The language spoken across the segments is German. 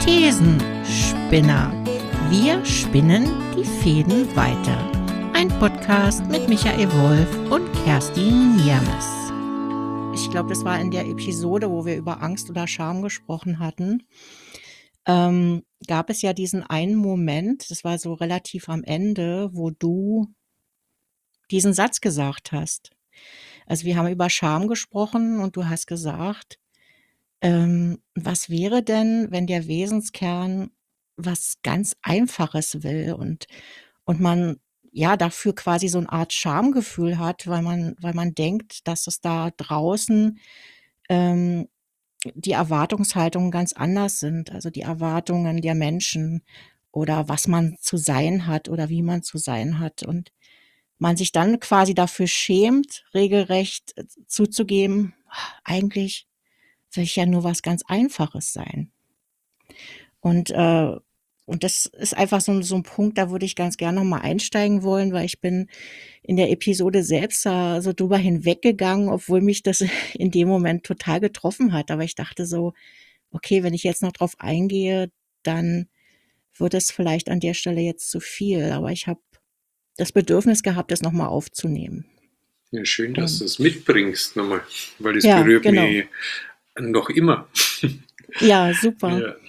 Thesenspinner. Wir spinnen die Fäden weiter. Ein Podcast mit Michael Wolf und Kerstin Niermes. Ich glaube, das war in der Episode, wo wir über Angst oder Scham gesprochen hatten. Gab es ja diesen einen Moment, das war so relativ am Ende, wo du diesen Satz gesagt hast. Also wir haben über Scham gesprochen und du hast gesagt, was wäre denn, wenn der Wesenskern was ganz Einfaches will und man ja dafür quasi so eine Art Schamgefühl hat, weil man denkt, dass es da draußen ähm, die Erwartungshaltungen ganz anders sind, also die Erwartungen der Menschen oder was man zu sein hat oder wie man zu sein hat und man sich dann quasi dafür schämt, regelrecht zuzugeben, eigentlich will ich ja nur was ganz Einfaches sein. Und das ist einfach so ein Punkt, da würde ich ganz gerne noch mal einsteigen wollen, weil ich bin in der Episode selbst da so drüber hinweggegangen, obwohl mich das in dem Moment total getroffen hat. Aber ich dachte so: „Okay, wenn ich jetzt noch drauf eingehe, dann wird es vielleicht an der Stelle jetzt zu viel.“ Aber ich habe das Bedürfnis gehabt, das noch mal aufzunehmen. Ja, schön, dass du es mitbringst nochmal, weil es Ja, berührt genau. mich noch immer. Ja, super. Ja.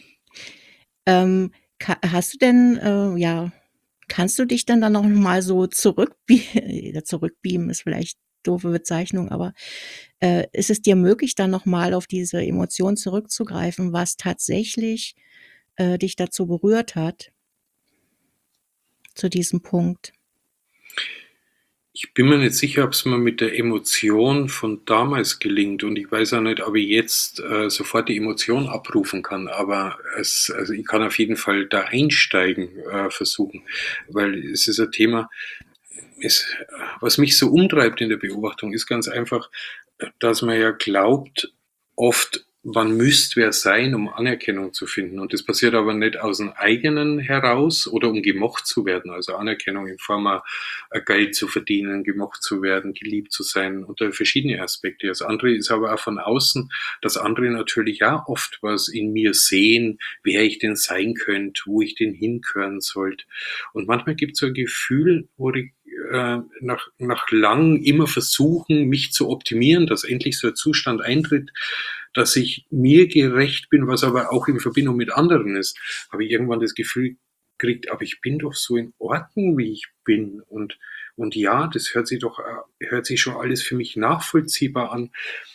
Hast du denn, kannst du dich dann noch mal so zurückbeamen ist vielleicht doofe Bezeichnung, aber ist es dir möglich, dann noch mal auf diese Emotion zurückzugreifen, was tatsächlich dich dazu berührt hat, zu diesem Punkt? Ich bin mir nicht sicher, ob es mir mit der Emotion von damals gelingt, und ich weiß auch nicht, ob ich jetzt sofort die Emotion abrufen kann, aber also ich kann auf jeden Fall da einsteigen, versuchen, weil es ist ein Thema, was mich so umtreibt in der Beobachtung, ist ganz einfach, dass man ja glaubt, oft, man müsste wer sein, um Anerkennung zu finden. Und das passiert aber nicht aus dem eigenen heraus oder um gemocht zu werden. Also Anerkennung in Form Geld zu verdienen, gemocht zu werden, geliebt zu sein, unter verschiedene Aspekte. Das andere ist aber auch von außen, dass andere natürlich auch oft was in mir sehen, wer ich denn sein könnte, wo ich denn hingehören sollte. Und manchmal gibt es so ein Gefühl, wo ich nach lang immer versuchen, mich zu optimieren, dass endlich so ein Zustand eintritt, dass ich mir gerecht bin, was aber auch in Verbindung mit anderen ist, habe ich irgendwann das Gefühl gekriegt, aber ich bin doch so in Ordnung, wie ich bin. Und ja, das hört sich schon alles für mich nachvollziehbar an.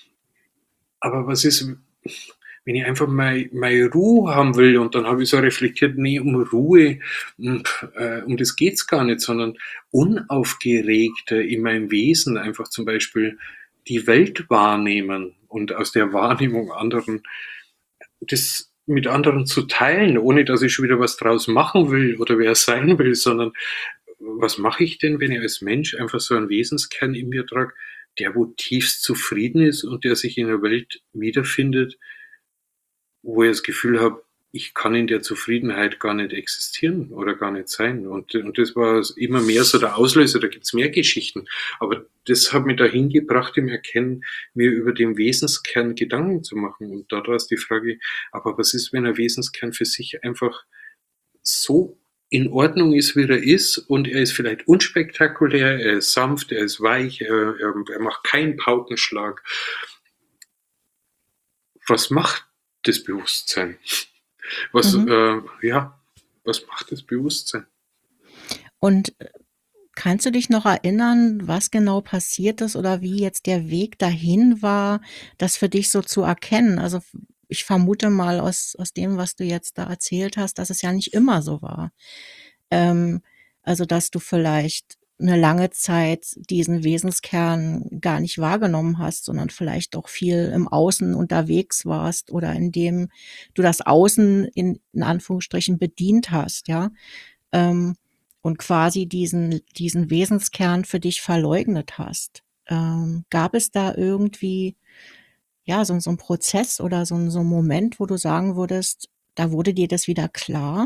Aber was ist, wenn ich einfach meine Ruhe haben will, und dann habe ich so reflektiert, nee, um Ruhe, um das geht's gar nicht, sondern unaufgeregter in meinem Wesen einfach zum Beispiel die Welt wahrnehmen und aus der Wahrnehmung das mit anderen zu teilen, ohne dass ich schon wieder was draus machen will oder wer sein will, sondern was mache ich denn, wenn ich als Mensch einfach so einen Wesenskern in mir trage, der wo tiefst zufrieden ist und der sich in der Welt wiederfindet, wo ich das Gefühl habe, ich kann in der Zufriedenheit gar nicht existieren oder gar nicht sein. Und das war immer mehr so der Auslöser, da gibt's mehr Geschichten. Aber das hat mich dahin gebracht, im Erkennen, mir über den Wesenskern Gedanken zu machen. Und daraus die Frage, aber was ist, wenn ein Wesenskern für sich einfach so in Ordnung ist, wie er ist, und er ist vielleicht unspektakulär, er ist sanft, er ist weich, er macht keinen Paukenschlag. Was macht das Bewusstsein? Was, was macht das Bewusstsein? Und kannst du dich noch erinnern, was genau passiert ist oder wie jetzt der Weg dahin war, das für dich so zu erkennen? Also ich vermute mal aus dem, was du jetzt da erzählt hast, dass es ja nicht immer so war. Also dass du vielleicht eine lange Zeit diesen Wesenskern gar nicht wahrgenommen hast, sondern vielleicht auch viel im Außen unterwegs warst oder indem du das Außen in Anführungsstrichen bedient hast, ja. Ähm, und quasi diesen Wesenskern für dich verleugnet hast. Gab es da irgendwie, ja, so 'n Prozess oder so 'n Moment, wo du sagen würdest, da wurde dir das wieder klar?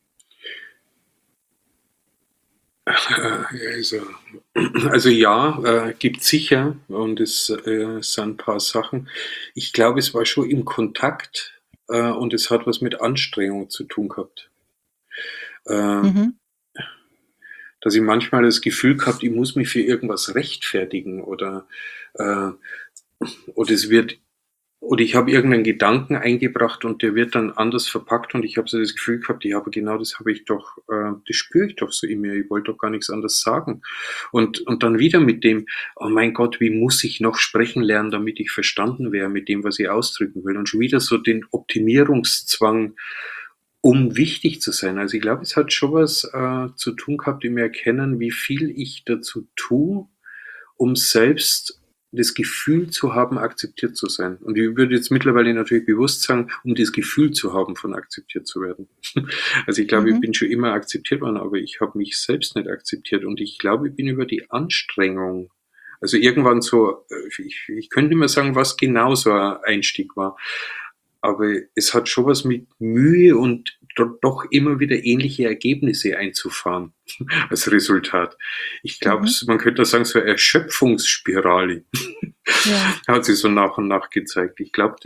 Also, also ja, gibt sicher, und es sind ein paar Sachen. Ich glaube, es war schon im Kontakt und es hat was mit Anstrengung zu tun gehabt. Äh, Mhm. dass ich manchmal das Gefühl gehabt, ich muss mich für irgendwas rechtfertigen äh, oder es wird oder ich habe irgendeinen Gedanken eingebracht und der wird dann anders verpackt und ich habe so das Gefühl gehabt, ja, aber genau das habe ich doch, das spüre ich doch so in mir. Ich wollte doch gar nichts anderes sagen. Und dann wieder mit dem, oh mein Gott, wie muss ich noch sprechen lernen, damit ich verstanden wäre mit dem, was ich ausdrücken will. Und schon wieder so den Optimierungszwang, um wichtig zu sein. Also ich glaube, es hat schon was zu tun gehabt, im Erkennen, wie viel ich dazu tue, um selbst das Gefühl zu haben, akzeptiert zu sein. Und ich würde jetzt mittlerweile natürlich bewusst sagen, um das Gefühl zu haben, von akzeptiert zu werden. Also ich glaube, ich Mhm. bin schon immer akzeptiert worden, aber ich habe mich selbst nicht akzeptiert. Und ich glaube, ich bin über die Anstrengung, also irgendwann so, ich könnte nicht mehr sagen, was genau so ein Einstieg war, aber es hat schon was mit Mühe und doch immer wieder ähnliche Ergebnisse einzufahren als Resultat. Ich glaube, Mhm. man könnte sagen, so eine Erschöpfungsspirale Ja. hat sich so nach und nach gezeigt. Ich glaube,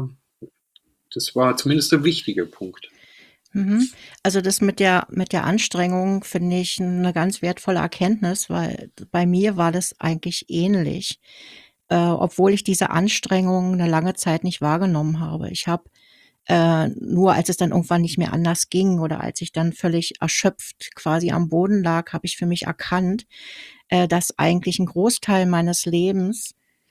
das war zumindest ein wichtiger Punkt. Mhm. Also, das mit der Anstrengung finde ich eine ganz wertvolle Erkenntnis, weil bei mir war das eigentlich ähnlich, obwohl ich diese Anstrengung eine lange Zeit nicht wahrgenommen habe. Ich habe nur als es dann irgendwann nicht mehr anders ging oder als ich dann völlig erschöpft quasi am Boden lag, habe ich für mich erkannt, dass eigentlich ein Großteil meines Lebens,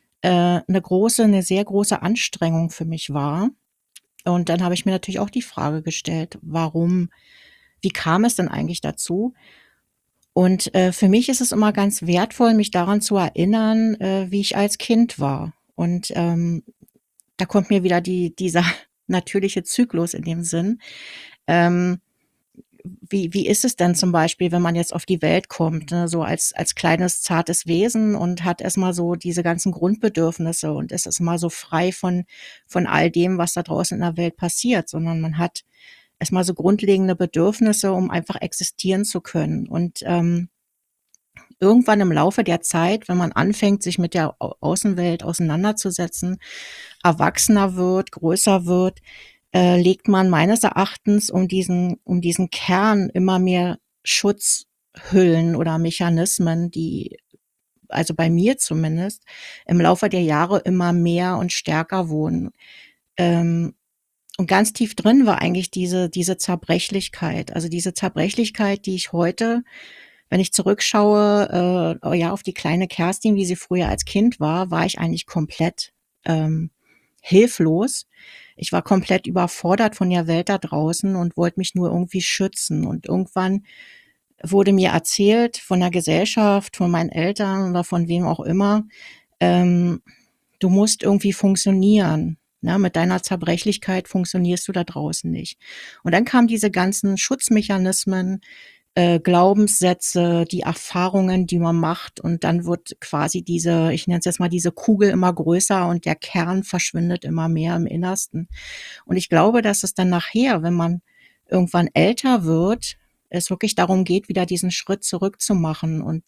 'ne sehr große Anstrengung für mich war. Und dann habe ich mir natürlich auch die Frage gestellt: „Warum Wie kam es denn eigentlich dazu?“ Und, für mich ist es immer ganz wertvoll, mich daran zu erinnern, wie ich als Kind war. Und, da kommt mir wieder dieser natürliche Zyklus in dem Sinn. Ähm, wie ist es denn zum Beispiel, wenn man jetzt auf die Welt kommt, ne, so als kleines, zartes Wesen und hat erst mal so diese ganzen Grundbedürfnisse und ist erst mal so frei von all dem, was da draußen in der Welt passiert, sondern man hat erst mal so grundlegende Bedürfnisse, um einfach existieren zu können. Und, irgendwann im Laufe der Zeit, wenn man anfängt, sich mit der Außenwelt auseinanderzusetzen, erwachsener wird, größer wird, legt man meines Erachtens um diesen Kern immer mehr Schutzhüllen oder Mechanismen, die, also bei mir zumindest, im Laufe der Jahre immer mehr und stärker wurden. Ähm, und ganz tief drin war eigentlich diese Zerbrechlichkeit. Also diese Zerbrechlichkeit, die ich heute, wenn ich zurückschaue, ja, auf die kleine Kerstin, wie sie früher als Kind war ich eigentlich komplett, ähm, hilflos. Ich war komplett überfordert von der Welt da draußen und wollte mich nur irgendwie schützen. Und irgendwann wurde mir erzählt von der Gesellschaft, von meinen Eltern oder von wem auch immer, ähm, du musst irgendwie funktionieren. Ne? Mit deiner Zerbrechlichkeit funktionierst du da draußen nicht. Und dann kamen diese ganzen Schutzmechanismen, Glaubenssätze, die Erfahrungen, die man macht, und dann wird quasi diese, ich nenne es jetzt mal, diese Kugel immer größer und der Kern verschwindet immer mehr im Innersten. Und ich glaube, dass es dann nachher, wenn man irgendwann älter wird, es wirklich darum geht, wieder diesen Schritt zurück zu machen und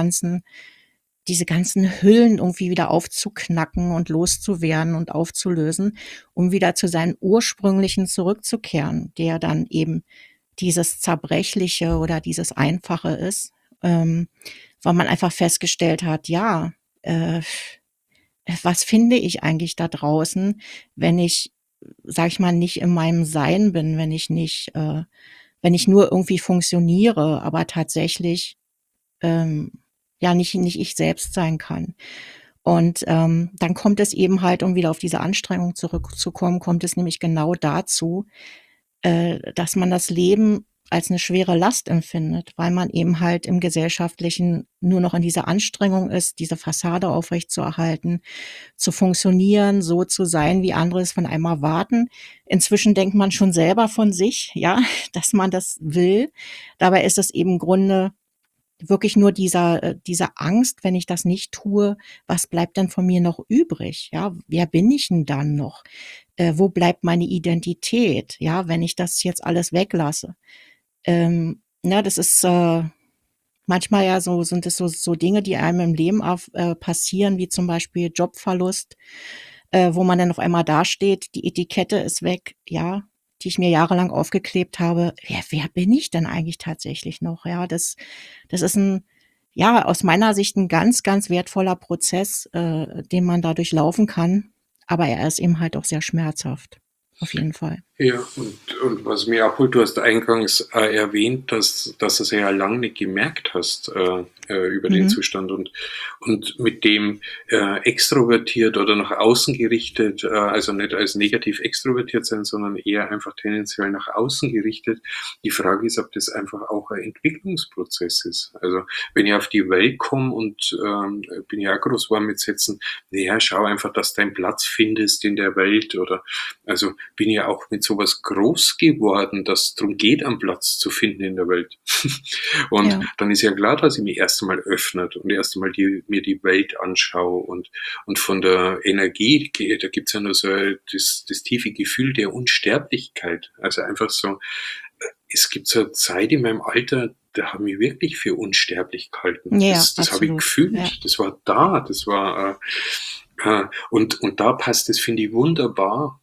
diese ganzen Hüllen irgendwie wieder aufzuknacken und loszuwerden und aufzulösen, um wieder zu seinen ursprünglichen zurückzukehren, der dann eben dieses Zerbrechliche oder dieses Einfache ist, ähm, weil man einfach festgestellt hat, ja, äh, was finde ich eigentlich da draußen, wenn ich, sage ich mal, nicht in meinem Sein bin, wenn ich nur irgendwie funktioniere, aber tatsächlich, ähm, ja, nicht ich selbst sein kann. Und, dann kommt es eben halt, um wieder auf diese Anstrengung zurückzukommen, kommt es nämlich genau dazu, dass man das Leben als eine schwere Last empfindet, weil man eben halt im Gesellschaftlichen nur noch in dieser Anstrengung ist, diese Fassade aufrechtzuerhalten, zu funktionieren, so zu sein, wie andere es von einem erwarten. Inzwischen denkt man schon selber von sich, ja, dass man das will. Dabei ist es eben im Grunde wirklich nur diese Angst, wenn ich das nicht tue, was bleibt denn von mir noch übrig? Ja, wer bin ich denn dann noch? Wo bleibt meine Identität, ja, wenn ich das jetzt alles weglasse? Ne, das ist, manchmal ja so, sind es so Dinge, die einem im Leben passieren, wie zum Beispiel Jobverlust, wo man dann auf einmal dasteht, die Etikette ist weg, ja, die ich mir jahrelang aufgeklebt habe. Wer bin ich denn eigentlich tatsächlich noch? Ja, das ist ein, ja, aus meiner Sicht ein ganz, ganz wertvoller Prozess, den man da durchlaufen kann. Aber er ist eben halt auch sehr schmerzhaft. Auf jeden Fall. Ja, und was mir abholt, du hast eingangs erwähnt, dass du es ja lang nicht gemerkt hast über den Mhm. Zustand und mit dem extrovertiert oder nach außen gerichtet, also nicht als negativ extrovertiert sein, sondern eher einfach tendenziell nach außen gerichtet. Die Frage ist, ob das einfach auch ein Entwicklungsprozess ist. Also wenn ich auf die Welt komme und bin ja auch groß war mit Sätzen, naja, schau einfach, dass du deinen Platz findest in der Welt oder also bin ja auch mit sowas groß geworden, dass es darum geht, einen Platz zu finden in der Welt. Und Ja, dann ist ja klar, dass ich mich erst einmal öffnet und erst einmal mir die Welt anschaue und von der Energie, da gibt es ja nur so das tiefe Gefühl der Unsterblichkeit. Also einfach so, es gibt so eine Zeit in meinem Alter, da habe ich wirklich für unsterblich gehalten. ja, ja, Das habe ich absolut. Ja. gefühlt, das war da, das war und da passt es, finde ich, wunderbar,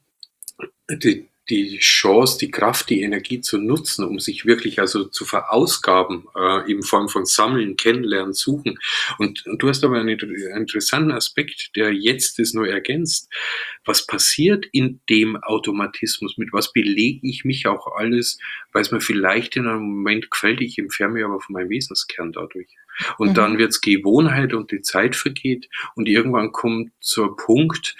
die Chance, die Kraft, die Energie zu nutzen, um sich wirklich also zu verausgaben, in Form von Sammeln, Kennenlernen, Suchen. Und du hast aber einen interessanten Aspekt, der jetzt das nur ergänzt. Was passiert in dem Automatismus? Mit was belege ich mich auch alles, weil es mir vielleicht in einem Moment gefällt, ich entferne mich aber von meinem Wesenskern dadurch. Und Mhm. dann wird's Gewohnheit und die Zeit vergeht und irgendwann kommt so ein Punkt,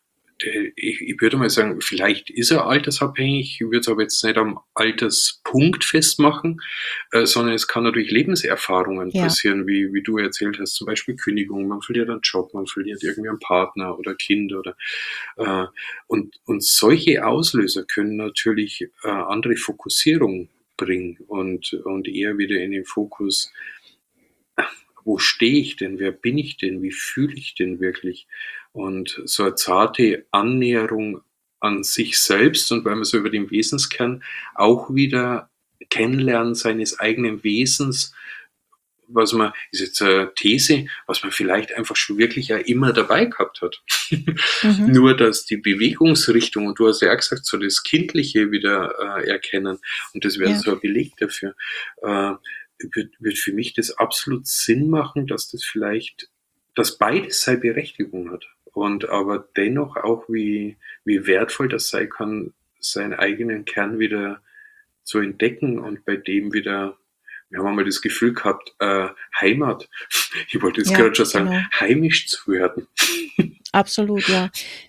ich würde mal sagen, vielleicht ist er altersabhängig, ich würde es aber jetzt nicht am Alterspunkt festmachen, sondern es kann natürlich Lebenserfahrungen Ja, passieren, wie du erzählt hast, zum Beispiel Kündigung, man verliert einen Job, man verliert irgendwie einen Partner oder Kind oder äh, und solche Auslöser können natürlich andere Fokussierung bringen und eher wieder in den Fokus, wo stehe ich denn, wer bin ich denn, wie fühle ich denn wirklich? Und so eine zarte Annäherung an sich selbst und weil man so über den Wesenskern auch wieder kennenlernen seines eigenen Wesens, was man, ist jetzt eine These, was man vielleicht einfach schon wirklich ja immer dabei gehabt hat. mhm. Nur, dass die Bewegungsrichtung, und du hast ja auch gesagt, so das Kindliche wieder erkennen, und das wäre Ja, so ein Beleg dafür, wird für mich das absolut Sinn machen, dass das vielleicht, dass beides seine Berechtigung hat. Und aber dennoch auch, wie wertvoll das sein kann, seinen eigenen Kern wieder zu entdecken und bei dem wieder, wir haben einmal das Gefühl gehabt, Heimat, ich wollte jetzt ja, gerade schon sagen, genau. heimisch zu werden. Absolut, ja.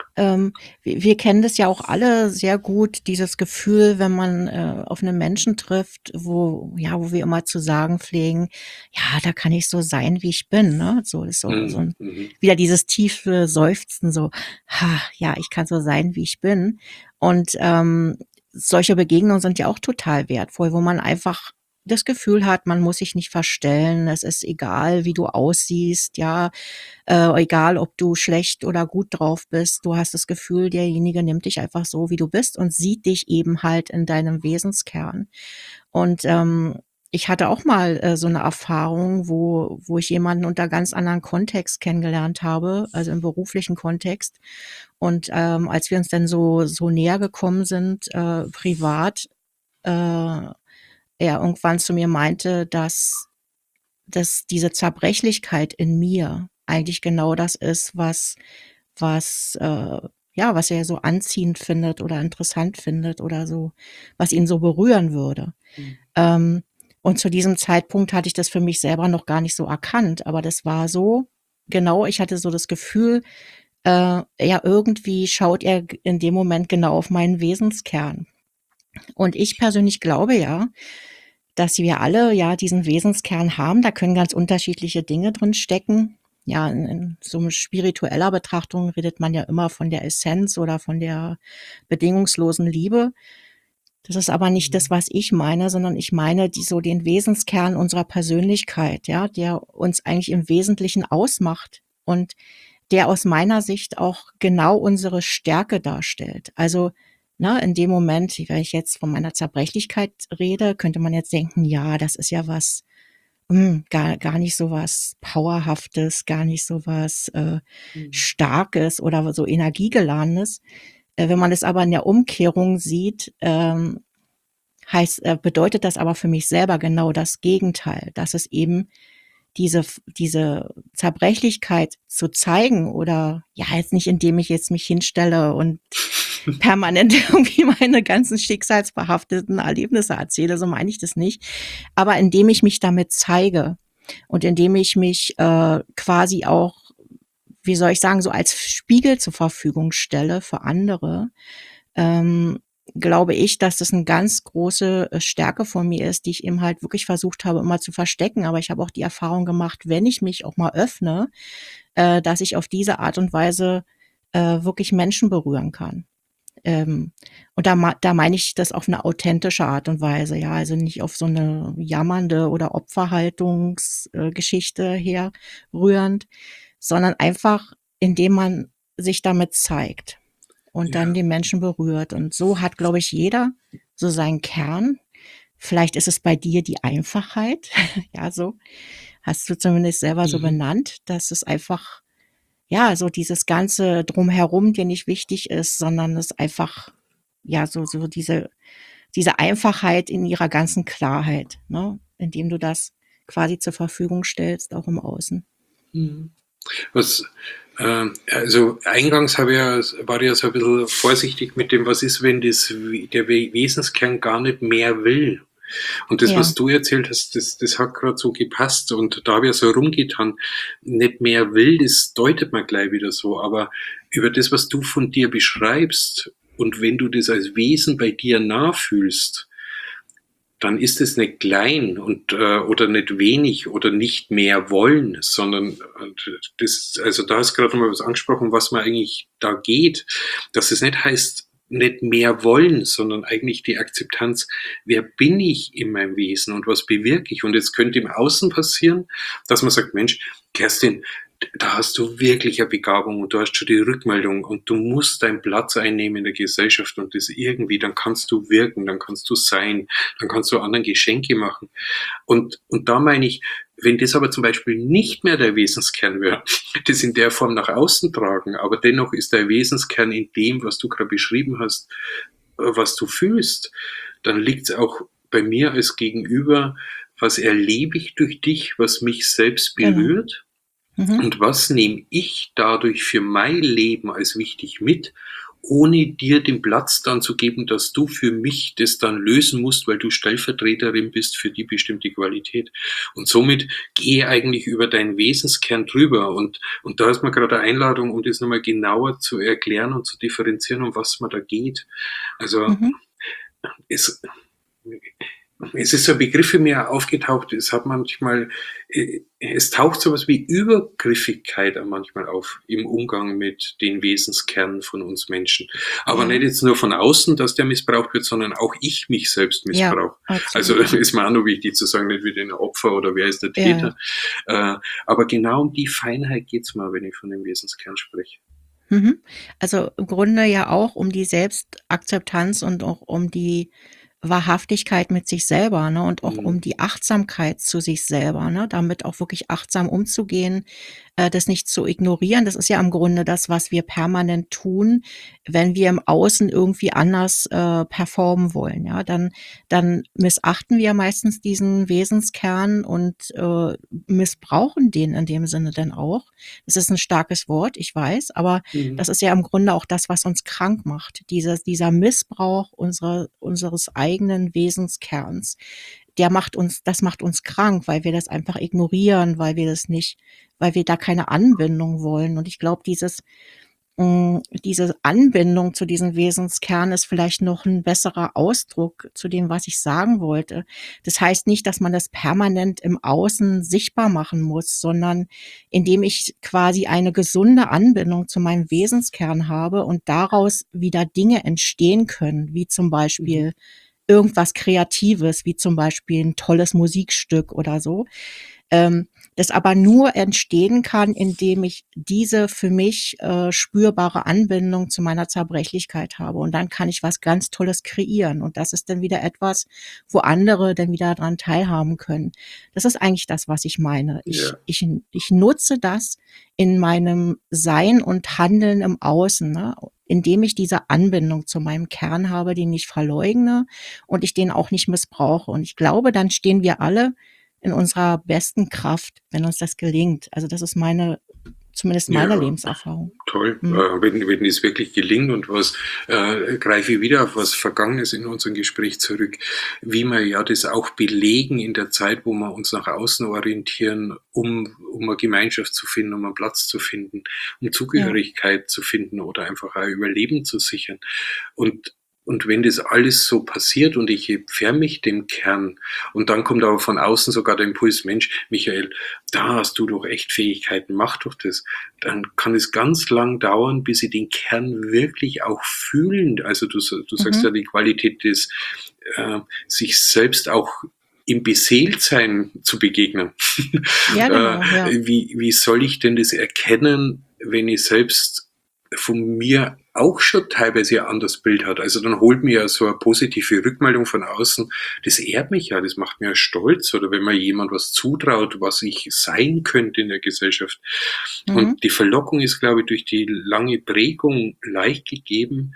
Wir kennen das ja auch alle sehr gut, dieses Gefühl, wenn man auf einen Menschen trifft, wo wir immer zu sagen pflegen, ja, da kann ich so sein, wie ich bin, ne? So ist so Mhm, ein, mhm, wieder dieses tiefe Seufzen, so, ha, ja, ich kann so sein, wie ich bin. Und solche Begegnungen sind ja auch total wertvoll, wo man einfach das Gefühl hat, man muss sich nicht verstellen, es ist egal, wie du aussiehst, ja, egal, ob du schlecht oder gut drauf bist, du hast das Gefühl, derjenige nimmt dich einfach so, wie du bist und sieht dich eben halt in deinem Wesenskern. Und ich hatte auch mal so eine Erfahrung, wo ich jemanden unter ganz anderen Kontext kennengelernt habe, also im beruflichen Kontext. Und als wir uns dann so näher gekommen sind, privat, er irgendwann zu mir meinte, dass diese Zerbrechlichkeit in mir eigentlich genau das ist, was ja, was er so anziehend findet oder interessant findet oder so, was ihn so berühren würde. mhm. Ähm, und zu diesem Zeitpunkt hatte ich das für mich selber noch gar nicht so erkannt, aber das war so genau, ich hatte so das Gefühl, ja, irgendwie schaut er in dem Moment genau auf meinen Wesenskern. Und ich persönlich glaube ja, dass wir alle ja diesen Wesenskern haben. Da können ganz unterschiedliche Dinge drin stecken. Ja, in so spiritueller Betrachtung redet man ja immer von der Essenz oder von der bedingungslosen Liebe. Das ist aber nicht das, was ich meine, sondern ich meine so den Wesenskern unserer Persönlichkeit, ja, der uns eigentlich im Wesentlichen ausmacht und der aus meiner Sicht auch genau unsere Stärke darstellt. Also, ne, in dem Moment, wenn ich jetzt von meiner Zerbrechlichkeit rede, könnte man jetzt denken, ja, das ist ja was Gar nicht so was Powerhaftes, gar nicht so was, Mhm. Starkes oder so Energiegeladenes. Wenn man es aber in der Umkehrung sieht, bedeutet das aber für mich selber genau das Gegenteil, dass es eben diese Zerbrechlichkeit zu zeigen oder ja, jetzt nicht, indem ich jetzt mich hinstelle und permanent irgendwie meine ganzen schicksalsbehafteten Erlebnisse erzähle, so meine ich das nicht, aber indem ich mich damit zeige und indem ich mich quasi auch, wie soll ich sagen, so als Spiegel zur Verfügung stelle für andere, ähm, glaube ich, dass das eine ganz große Stärke von mir ist, die ich eben halt wirklich versucht habe, immer zu verstecken. Aber ich habe auch die Erfahrung gemacht, wenn ich mich auch mal öffne, dass ich auf diese Art und Weise wirklich Menschen berühren kann. Ähm, und da meine ich das auf eine authentische Art und Weise, ja, also nicht auf so eine jammernde oder Opferhaltungsgeschichte herrührend, sondern einfach, indem man sich damit zeigt und dann Ja. den Menschen berührt. Und so hat, glaube ich, jeder so seinen Kern. Vielleicht ist es bei dir die Einfachheit, ja, so hast du zumindest selber so Mhm. benannt, dass es einfach, ja, so dieses ganze Drumherum dir nicht wichtig ist, sondern es einfach, ja, so diese Einfachheit in ihrer ganzen Klarheit, ne, indem du das quasi zur Verfügung stellst, auch im Außen. Mhm. Was, also eingangs war ich ja so ein bisschen vorsichtig mit dem, was ist, wenn der Wesenskern gar nicht mehr will. Und das, was Ja. du erzählt hast, das hat gerade so gepasst. Und da habe ich ja so rumgetan, nicht mehr will, das deutet man gleich wieder so. Aber über das, was du von dir beschreibst, und wenn du das als Wesen bei dir nachfühlst, dann ist es nicht klein und oder nicht wenig oder nicht mehr wollen, sondern das, also da ist gerade mal was angesprochen, was man eigentlich da geht, dass es nicht heißt, nicht mehr wollen, sondern eigentlich die Akzeptanz, wer bin ich in meinem Wesen und was bewirke ich? Und jetzt könnte im Außen passieren, dass man sagt, Mensch, Kerstin, da hast du wirklich eine Begabung und du hast schon die Rückmeldung und du musst deinen Platz einnehmen in der Gesellschaft und das irgendwie, dann kannst du wirken, dann kannst du sein, dann kannst du anderen Geschenke machen. Und da meine ich, wenn das aber zum Beispiel nicht mehr der Wesenskern wäre, das in der Form nach außen tragen, aber dennoch ist der Wesenskern in dem, was du gerade beschrieben hast, was du fühlst, dann liegt es auch bei mir als Gegenüber, was erlebe ich durch dich, was mich selbst Genau. berührt Mhm. und was nehme ich dadurch für mein Leben als wichtig mit, ohne dir den Platz dann zu geben, dass du für mich das dann lösen musst, weil du Stellvertreterin bist für die bestimmte Qualität. Und somit gehe eigentlich über deinen Wesenskern drüber. Und da ist mir gerade eine Einladung, um das nochmal genauer zu erklären und zu differenzieren, um was man da geht. Also Mhm. es, es ist so ein Begriff in mir aufgetaucht, es hat manchmal, es taucht sowas wie Übergriffigkeit manchmal auf im Umgang mit den Wesenskernen von uns Menschen. Aber nicht Ja. jetzt nur von außen, dass der missbraucht wird, sondern auch ich mich selbst Ja, missbrauche. Also absolut, das ja. ist mir auch noch wichtig zu sagen, nicht wie den Opfer oder wer ist der Ja. Täter. Aber genau um die Feinheit geht's mal, wenn ich von dem Wesenskern spreche. Mhm. Also, im Grunde ja auch um die Selbstakzeptanz und auch um die Wahrhaftigkeit mit sich selber, ne, und auch Mhm. um die Achtsamkeit zu sich selber, ne, damit auch wirklich achtsam umzugehen, das nicht zu ignorieren. Das ist ja im Grunde das, was wir permanent tun, wenn wir im Außen irgendwie anders, performen wollen, ja? Dann missachten wir meistens diesen Wesenskern und, missbrauchen den in dem Sinne dann auch. Das ist ein starkes Wort, ich weiß, aber Mhm. das ist ja im Grunde auch das, was uns krank macht. Dieser Missbrauch unseres eigenen Wesenskerns, das macht uns krank, weil wir das einfach ignorieren, weil wir da keine Anbindung wollen. Und ich glaube, diese Anbindung zu diesem Wesenskern ist vielleicht noch ein besserer Ausdruck zu dem, was ich sagen wollte. Das heißt nicht, dass man das permanent im Außen sichtbar machen muss, sondern indem ich quasi eine gesunde Anbindung zu meinem Wesenskern habe und daraus wieder Dinge entstehen können, wie zum Mhm. Beispiel irgendwas Kreatives, wie zum Beispiel ein tolles Musikstück oder so, das aber nur entstehen kann, indem ich diese für mich spürbare Anbindung zu meiner Zerbrechlichkeit habe. Und dann kann ich was ganz Tolles kreieren. Und das ist dann wieder etwas, wo andere dann wieder daran teilhaben können. Das ist eigentlich das, was ich meine. Ja, Ich nutze das in meinem Sein und Handeln im Außen, ne? Indem ich diese Anbindung zu meinem Kern habe, den ich verleugne und ich den auch nicht missbrauche. Und ich glaube, dann stehen wir alle in unserer besten Kraft, wenn uns das gelingt. Also das ist zumindest meine ja. Lebenserfahrung. Toll, Mhm. wenn es wirklich gelingt und greife ich wieder auf was Vergangenes in unserem Gespräch zurück, wie wir ja das auch belegen in der Zeit, wo wir uns nach außen orientieren, um eine Gemeinschaft zu finden, um einen Platz zu finden, um Ja. Zugehörigkeit zu finden oder einfach auch Überleben zu sichern. Und und wenn das alles so passiert und ich entferne mich dem Kern und dann kommt aber von außen sogar der Impuls, Mensch, Michael, da hast du doch echt Fähigkeiten, mach doch das, dann kann es ganz lang dauern, bis sie den Kern wirklich auch fühlen. Also du sagst ja Mhm. die Qualität des sich selbst auch im Beseeltsein zu begegnen. Ja, genau, ja. Wie soll ich denn das erkennen, wenn ich selbst von mir auch schon teilweise ein anderes Bild hat. Also dann holt mir ja so eine positive Rückmeldung von außen, das ehrt mich ja, das macht mir ja stolz. Oder wenn mir jemand was zutraut, was ich sein könnte in der Gesellschaft. Mhm. Und die Verlockung ist, glaube ich, durch die lange Prägung leicht gegeben,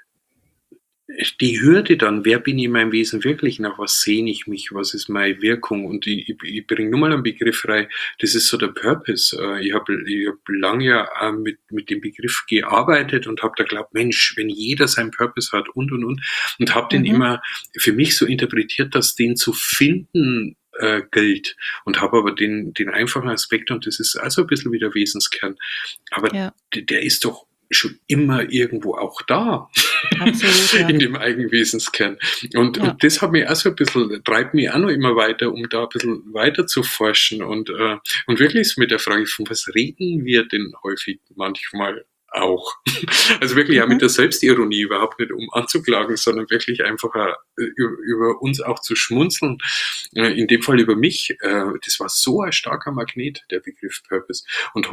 die Hürde dann, wer bin ich in meinem Wesen wirklich, nach was sehne ich mich, was ist meine Wirkung, und ich bringe nur mal einen Begriff rein, das ist so der Purpose. Ich hab lange ja mit dem Begriff gearbeitet und habe da geglaubt, Mensch, wenn jeder seinen Purpose hat und habe den Mhm. immer für mich so interpretiert, dass den zu finden gilt, und habe aber den einfachen Aspekt, und das ist also ein bisschen wie der Wesenskern, aber Ja, der ist doch schon immer irgendwo auch da. absolut, ja. In dem Eigenwesenskern. Ja. Und das hat mich auch so ein bisschen, treibt mich auch noch immer weiter, um da ein bisschen weiter zu forschen und wirklich so mit der Frage, von was reden wir denn häufig manchmal auch? Also wirklich auch mit Mhm. der Selbstironie, überhaupt nicht um anzuklagen, sondern wirklich einfach über uns auch zu schmunzeln. In dem Fall über mich. Das war so ein starker Magnet, der Begriff Purpose. Und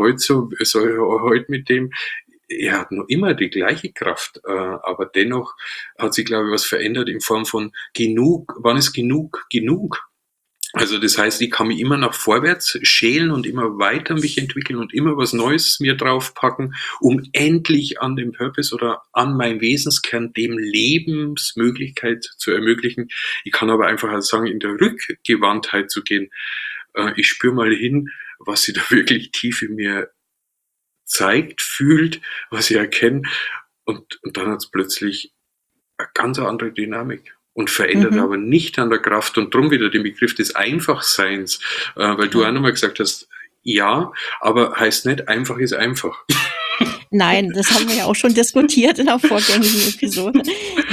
heute mit dem, er hat noch immer die gleiche Kraft, aber dennoch hat sich, glaube ich, was verändert in Form von genug, wann ist genug genug? Also das heißt, ich kann mich immer nach vorwärts schälen und immer weiter mich entwickeln und immer was Neues mir draufpacken, um endlich an dem Purpose oder an meinem Wesenskern dem Lebensmöglichkeit zu ermöglichen. Ich kann aber einfach auch sagen, in der Rückgewandtheit zu gehen. Ich spüre mal hin, was sich da wirklich tief in mir zeigt, fühlt, was ich erkenne. Und dann hat es plötzlich eine ganz andere Dynamik und verändert Mhm. aber nicht an der Kraft. Und drum wieder den Begriff des Einfachseins, weil du auch Ja. nochmal gesagt hast, ja, aber heißt nicht, einfach ist einfach. Nein, das haben wir ja auch schon diskutiert in der vorgängigen Episode,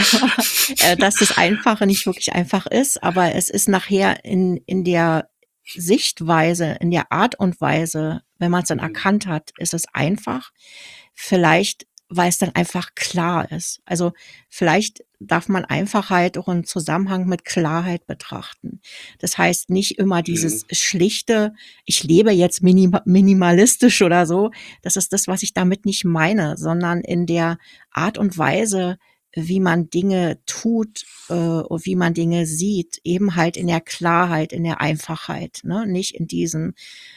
dass das Einfache nicht wirklich einfach ist, aber es ist nachher in der Sichtweise, in der Art und Weise, wenn man es dann Mhm. erkannt hat, ist es einfach. Vielleicht, weil es dann einfach klar ist. Also vielleicht darf man Einfachheit auch im Zusammenhang mit Klarheit betrachten. Das heißt nicht immer Mhm. dieses schlichte, ich lebe jetzt minimalistisch oder so. Das ist das, was ich damit nicht meine, sondern in der Art und Weise, wie man Dinge tut, und wie man Dinge sieht, eben halt in der Klarheit, in der Einfachheit, ne? Nicht in diesem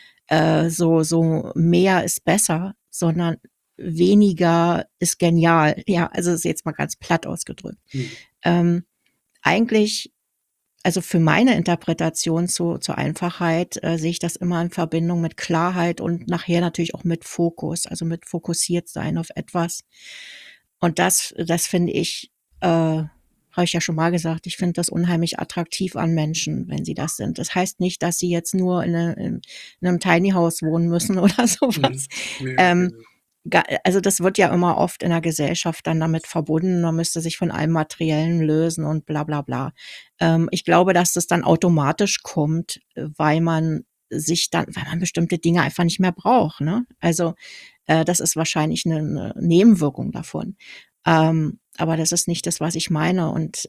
so mehr ist besser, sondern weniger ist genial. Ja, also ist jetzt mal ganz platt ausgedrückt. Mhm. Ähm, eigentlich, also für meine Interpretation zur Einfachheit sehe ich das immer in Verbindung mit Klarheit und nachher natürlich auch mit Fokus, also mit fokussiert sein auf etwas. Und das finde ich, habe ich ja schon mal gesagt, ich finde das unheimlich attraktiv an Menschen, wenn sie das sind. Das heißt nicht, dass sie jetzt nur in einem Tiny House wohnen müssen oder Mhm. sowas. Ja, Ähm, genau. also das wird ja immer oft in der Gesellschaft dann damit verbunden, man müsste sich von allem Materiellen lösen und bla bla bla. Ich glaube, dass das dann automatisch kommt, weil man bestimmte Dinge einfach nicht mehr braucht. Ne? Also das ist wahrscheinlich eine Nebenwirkung davon. Aber das ist nicht das, was ich meine. Und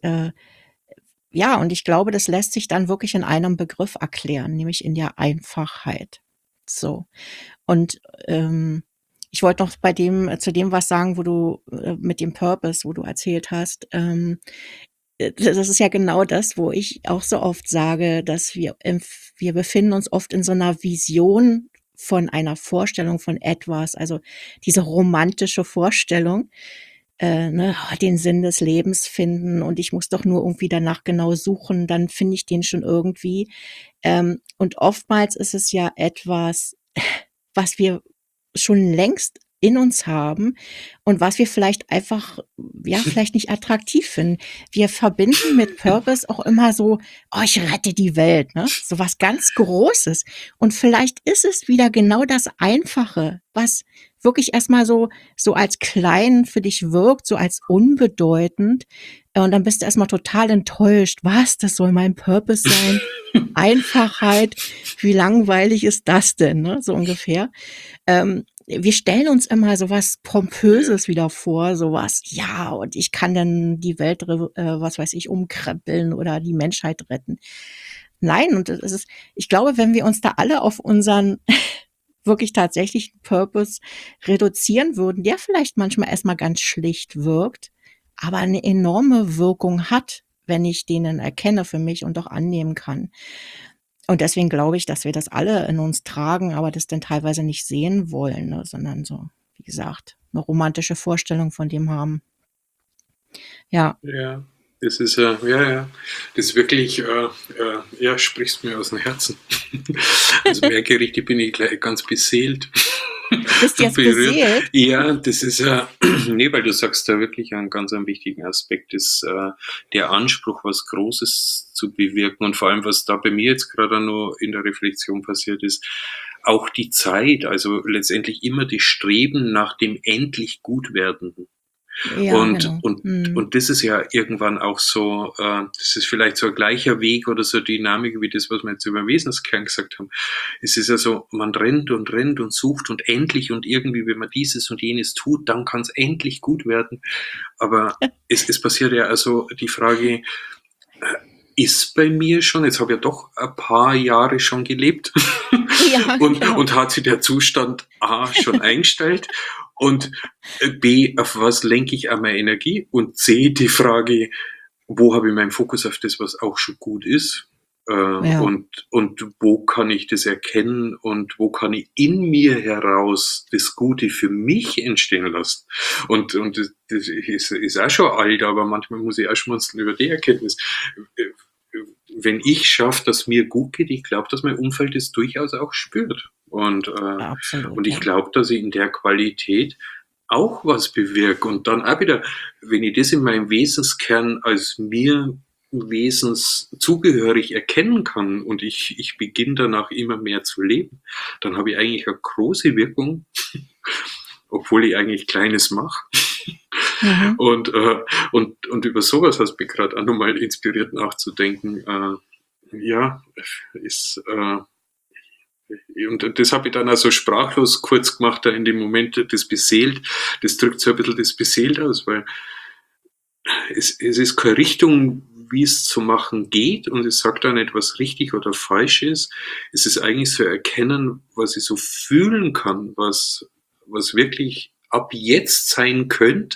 ja, und ich glaube, das lässt sich dann wirklich in einem Begriff erklären, nämlich in der Einfachheit. So. Und ich wollte noch bei dem, zu dem was sagen, wo du mit dem Purpose, wo du erzählt hast. Das ist ja genau das, wo ich auch so oft sage, dass wir befinden uns oft in so einer Vision von einer Vorstellung von etwas, also diese romantische Vorstellung, ne, den Sinn des Lebens finden und ich muss doch nur irgendwie danach genau suchen, dann finde ich den schon irgendwie. Und oftmals ist es ja etwas, was wir schon längst in uns haben und was wir vielleicht einfach, ja, vielleicht nicht attraktiv finden. Wir verbinden mit Purpose auch immer so, oh, ich rette die Welt, ne? So was ganz Großes. Und vielleicht ist es wieder genau das Einfache, was wirklich erstmal so als klein für dich wirkt, so als unbedeutend. Und dann bist du erstmal total enttäuscht. Was? Das soll mein Purpose sein? Einfachheit. Wie langweilig ist das denn, ne? So ungefähr. Wir stellen uns immer so was Ja. Pompöses wieder vor, so was, ja, und ich kann dann die Welt, was weiß ich, umkrempeln oder die Menschheit retten. Nein, und es ist, ich glaube, wenn wir uns da alle auf unseren wirklich tatsächlichen Purpose reduzieren würden, der vielleicht manchmal erstmal ganz schlicht wirkt, aber eine enorme Wirkung hat, wenn ich den erkenne für mich und auch annehmen kann. Und deswegen glaube ich, dass wir das alle in uns tragen, aber das dann teilweise nicht sehen wollen, ne, sondern so, wie gesagt, eine romantische Vorstellung von dem haben. Ja, Ja, das ist ja, das ist wirklich, ja, sprichst mir aus dem Herzen. Also merke ich richtig, bin ich gleich ganz beseelt du bist und jetzt berührt. beseelt. Ja, das ist nee, weil du sagst da wirklich einen ganz einen wichtigen Aspekt, ist der Anspruch, was Großes zu bewirken und vor allem, was da bei mir jetzt gerade noch in der Reflexion passiert ist, auch die Zeit, also letztendlich immer die Streben nach dem endlich Gutwerdenden. Ja, Und, genau. und, Mhm. und das ist ja irgendwann auch so, das ist vielleicht so ein gleicher Weg oder so Dynamik wie das, was wir jetzt über den Wesenskern gesagt haben. Es ist ja so, man rennt und sucht und endlich und irgendwie, wenn man dieses und jenes tut, dann kann es endlich gut werden. Aber es passiert ja also die Frage, ist bei mir schon, jetzt habe ich ja doch ein paar Jahre schon gelebt Ja, genau. und hat sich der Zustand A schon eingestellt und B, auf was lenke ich an meine Energie und C, die Frage, wo habe ich meinen Fokus auf das, was auch schon gut ist Ja, und wo kann ich das erkennen und wo kann ich in mir heraus das Gute für mich entstehen lassen. Und das ist auch schon alt, aber manchmal muss ich auch schmunzeln über die Erkenntnis. Wenn ich schaffe, dass mir gut geht, ich glaube, dass mein Umfeld es durchaus auch spürt. Und absolut, ich ja. glaube, dass ich in der Qualität auch was bewirke. Und dann auch wieder, wenn ich das in meinem Wesenskern als mir wesenszugehörig erkennen kann und ich beginne danach immer mehr zu leben, dann habe ich eigentlich eine große Wirkung, obwohl ich eigentlich Kleines mache. Mhm. Und über sowas hast du mich gerade auch nochmal inspiriert nachzudenken. Ja, ist, und das habe ich dann also sprachlos kurz gemacht, da in dem Moment das beseelt. Das drückt so ein bisschen das beseelt aus, weil es ist keine Richtung, wie es zu machen geht und es sagt auch nicht, was richtig oder falsch ist. Es ist eigentlich so erkennen, was ich so fühlen kann, was wirklich ab jetzt sein könnte,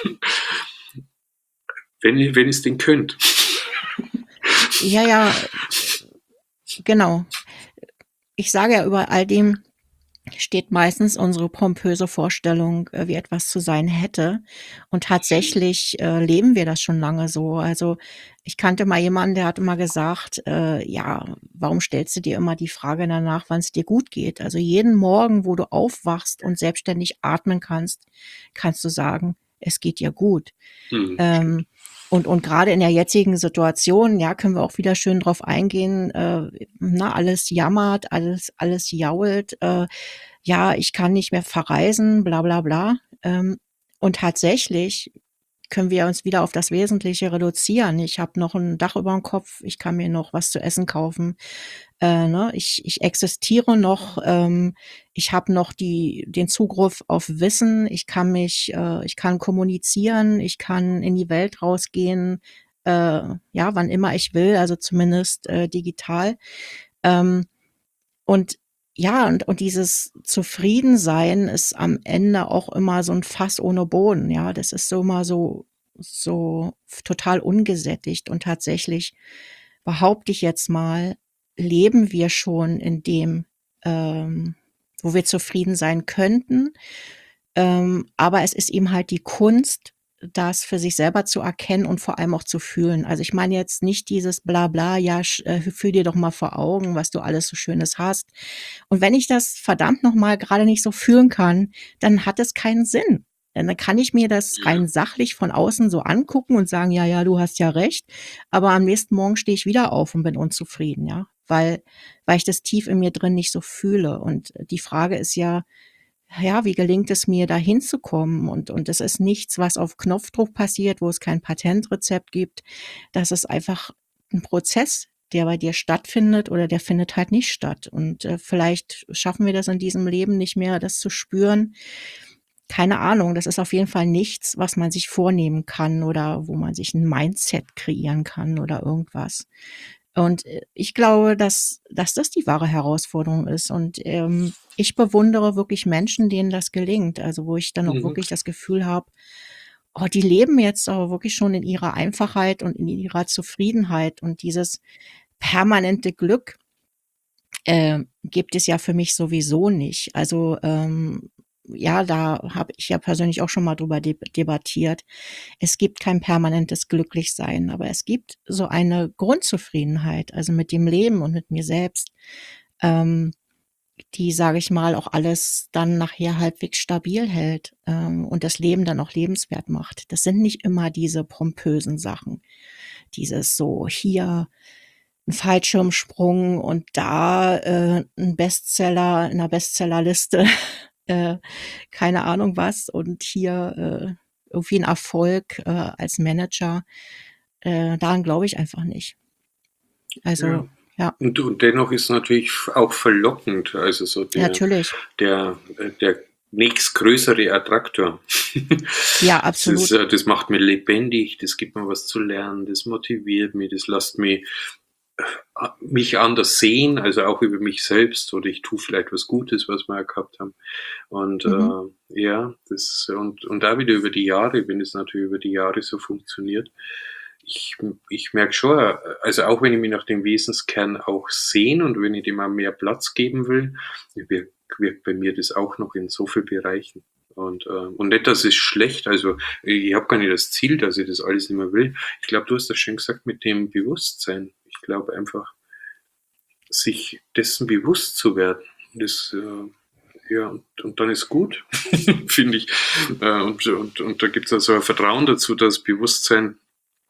wenn es denn könnt. Ja, ja, genau. Ich sage ja, über all dem steht meistens unsere pompöse Vorstellung, wie etwas zu sein hätte. Und tatsächlich leben wir das schon lange so. Also ich kannte mal jemanden, der hat immer gesagt, ja, warum stellst du dir immer die Frage danach, wann es dir gut geht? Also jeden Morgen, wo du aufwachst und selbstständig atmen kannst, kannst du sagen, es geht dir gut. Stimmt. Ähm, und gerade in der jetzigen Situation, ja, können wir auch wieder schön drauf eingehen, na, alles jammert, alles jault, ja, ich kann nicht mehr verreisen, bla bla bla. Und tatsächlich können wir uns wieder auf das Wesentliche reduzieren. Ich habe noch ein Dach über dem Kopf, ich kann mir noch was zu essen kaufen. Ne? Ich existiere noch, ich habe noch den Zugriff auf Wissen, ich kann kommunizieren, ich kann in die Welt rausgehen, ja, wann immer ich will, also zumindest digital. Ähm, und ja, und dieses Zufriedensein ist am Ende auch immer so ein Fass ohne Boden, ja. Das ist so immer so total ungesättigt und tatsächlich, behaupte ich jetzt mal, leben wir schon in dem, ähm, wo wir zufrieden sein könnten. Aber es ist eben halt die Kunst, das für sich selber zu erkennen und vor allem auch zu fühlen. Also, ich meine jetzt nicht dieses Blabla, ja, fühl dir doch mal vor Augen, was du alles so Schönes hast. Und wenn ich das verdammt noch mal grade nicht so fühlen kann, dann hat es keinen Sinn. Denn dann kann ich mir das rein sachlich von außen so angucken und sagen: „Ja, ja, du hast ja recht." Aber am nächsten Morgen stehe ich wieder auf und bin unzufrieden, ja, weil ich das tief in mir drin nicht so fühle. Und die Frage ist ja, ja, wie gelingt es mir, da hinzukommen? Und es ist nichts, was auf Knopfdruck passiert, wo es kein Patentrezept gibt. Das ist einfach ein Prozess, der bei dir stattfindet oder der findet halt nicht statt. Und, vielleicht schaffen wir das in diesem Leben nicht mehr, das zu spüren. Keine Ahnung, das ist auf jeden Fall nichts, was man sich vornehmen kann oder wo man sich ein Mindset kreieren kann oder irgendwas. Und, ich glaube, dass das die wahre Herausforderung ist. Und, ich bewundere wirklich Menschen, denen das gelingt. Also, wo ich dann auch Mhm. wirklich das Gefühl habe, oh, die leben jetzt aber wirklich schon in ihrer Einfachheit und in ihrer Zufriedenheit. Und dieses permanente Glück, gibt es ja für mich sowieso nicht. Also, ja, da habe ich ja persönlich auch schon mal drüber debattiert. Es gibt kein permanentes Glücklichsein, aber es gibt so eine Grundzufriedenheit, also mit dem Leben und mit mir selbst, ähm, die, sage ich mal, auch alles dann nachher halbwegs stabil hält, und das Leben dann auch lebenswert macht. Das sind nicht immer diese pompösen Sachen, dieses so hier 'n Fallschirmsprung und da, 'n Bestseller in 'ner Bestsellerliste, äh, keine Ahnung was und hier, irgendwie 'n Erfolg, als Manager. Daran glaube ich einfach nicht. Ja. Also, ja, Und dennoch ist natürlich auch verlockend, also so natürlich. der nächstgrößere Attraktor. Ja, Das ist, absolut. das macht mich lebendig, das gibt mir was zu lernen, das motiviert mich, das lässt mich anders sehen, also auch über mich selbst, oder ich tue vielleicht was Gutes, was wir ja gehabt haben. Und Mhm, ja, und da wieder über die Jahre, wenn es natürlich über die Jahre so funktioniert, ich, ich merke schon, also auch wenn ich mich nach dem Wesenskern auch sehen und wenn ich dem auch mehr Platz geben will, wirkt bei mir das auch noch in so vielen Bereichen. Und nicht, dass es schlecht, also ich habe gar nicht das Ziel, dass ich das alles nicht mehr will. Ich glaube, du hast das schön gesagt mit dem Bewusstsein. Ich glaube einfach, sich dessen bewusst zu werden. Das, ja, und dann ist gut, finde ich. Und da gibt es also ein Vertrauen dazu, dass Bewusstsein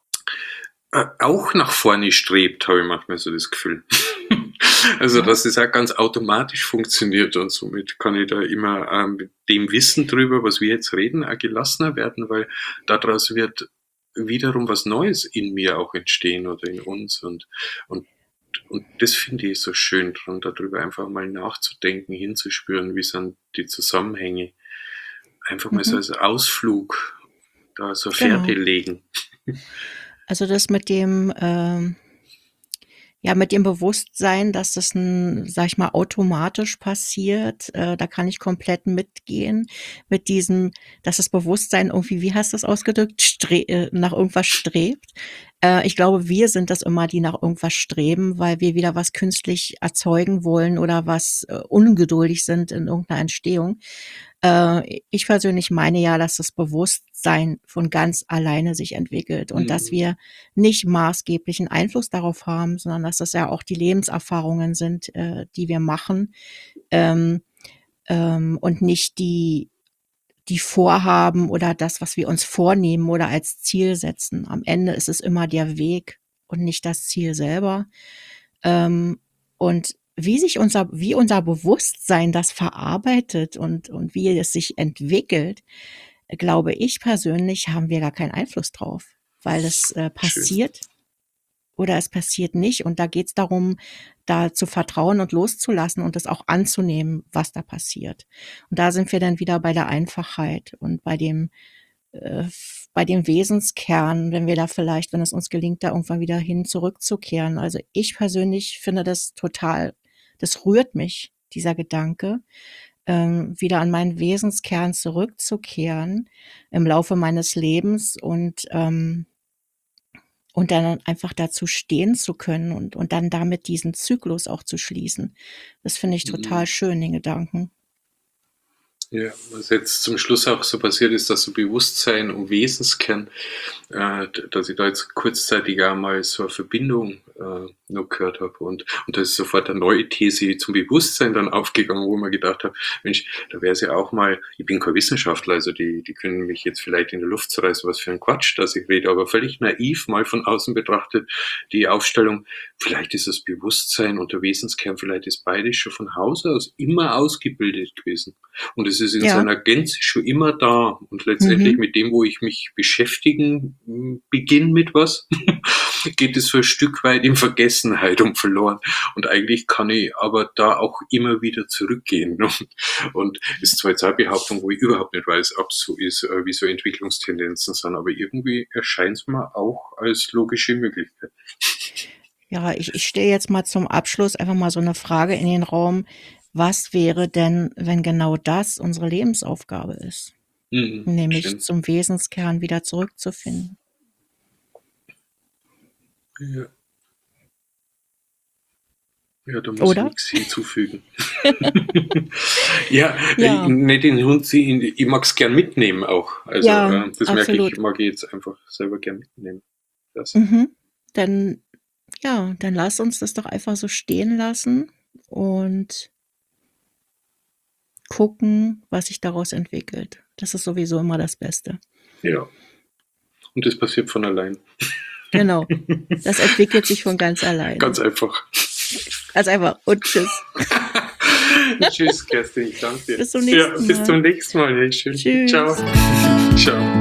auch nach vorne strebt, habe ich manchmal so das Gefühl. Also, ja. dass es auch ganz automatisch funktioniert und somit kann ich da immer mit dem Wissen drüber, was wir jetzt reden, auch gelassener werden, weil daraus wird wiederum was Neues in mir auch entstehen oder in uns und und das finde ich so schön dran, darüber einfach mal nachzudenken, hinzuspüren, wie sind die Zusammenhänge. Einfach mal so Mhm, als Ausflug da so eine Fährte genau. legen. Also, das mit dem, ja, mit dem Bewusstsein, dass das 'n, sage ich mal, automatisch passiert, da kann ich komplett mitgehen. Mit diesem, dass das Bewusstsein irgendwie, wie hast du's ausgedrückt, nach irgendwas strebt. Ich glaube, wir sind das immer, die nach irgendwas streben, weil wir wieder was künstlich erzeugen wollen oder was, ungeduldig sind in irgend 'ner Entstehung. Ich persönlich meine ja, dass das Bewusstsein von ganz alleine sich entwickelt und dass Mhm. wir nicht maßgeblichen Einfluss darauf haben, sondern dass das ja auch die Lebenserfahrungen sind, die wir machen, ähm, und nicht die Vorhaben oder das, was wir uns vornehmen oder als Ziel setzen. Am Ende ist es immer der Weg und nicht das Ziel selber. Und wie unser Bewusstsein das verarbeitet und wie es sich entwickelt, glaube ich persönlich, haben wir gar keinen Einfluss drauf, weil es, Schön. passiert oder es passiert nicht. Und da geht's darum, da zu vertrauen und loszulassen und das auch anzunehmen, was da passiert. Und da sind wir dann wieder bei der Einfachheit und bei dem Wesenskern, wenn wir da vielleicht, wenn es uns gelingt, da irgendwann wieder hin zurückzukehren. Also, ich persönlich finde das total, das rührt mich. dieser Gedanke, wieder an meinen Wesenskern zurückzukehren im Laufe meines Lebens und dann einfach dazu stehen zu können und dann damit diesen Zyklus auch zu schließen. Das finde ich total Mhm. schön, den Gedanken. Ja, was jetzt zum Schluss auch so passiert ist, dass so Bewusstsein und Wesenskern, dass ich da jetzt kurzzeitig auch mal so eine Verbindung noch gehört habe. Und da ist sofort eine neue These zum Bewusstsein dann aufgegangen, wo man gedacht hat, Mensch, da wäre es ja auch mal, ich bin kein Wissenschaftler, also die können mich jetzt vielleicht in der Luft zerreißen, was für ein Quatsch, dass ich rede, aber völlig naiv mal von außen betrachtet, die Aufstellung, vielleicht ist das Bewusstsein und der Wesenskern, vielleicht ist beides schon von Haus aus immer ausgebildet gewesen. Und es ist in Ja. seiner Gänze schon immer da. Und letztendlich mit dem, wo ich mich beschäftigen beginne mit was, geht es so ein Stück weit in Vergessenheit und verloren. Und eigentlich kann ich aber da auch immer wieder zurückgehen. Und es ist zwar jetzt eine Behauptung, wo ich überhaupt nicht weiß, ob es so ist, wie so Entwicklungstendenzen sind, aber irgendwie erscheint es mir auch als logische Möglichkeit. Ja, ich stelle jetzt mal zum Abschluss einfach mal so eine Frage in den Raum. Was wäre denn, wenn genau das unsere Lebensaufgabe ist? Mhm, Nämlich schön. zum Wesenskern wieder zurückzufinden. Ja. Ja, da muss ich Oder? nichts hinzufügen. Ja, Ja, nicht den Hund, ich mag es gern mitnehmen auch. Also ja, das merke ich, absolut. mag ich jetzt einfach selber gern mitnehmen. Das. Mhm. Dann, ja, dann lass uns das doch einfach so stehen lassen und gucken, was sich daraus entwickelt. Das ist sowieso immer das Beste. Ja, und das passiert von allein. Genau. Das entwickelt sich von ganz alleine. Ganz einfach. Ganz einfach. Und tschüss. Tschüss, Kerstin, ich danke dir. Bis zum Ja, nächsten bis Mal. zum nächsten Mal. Hey, schön. Tschüss. Ciao. Ciao.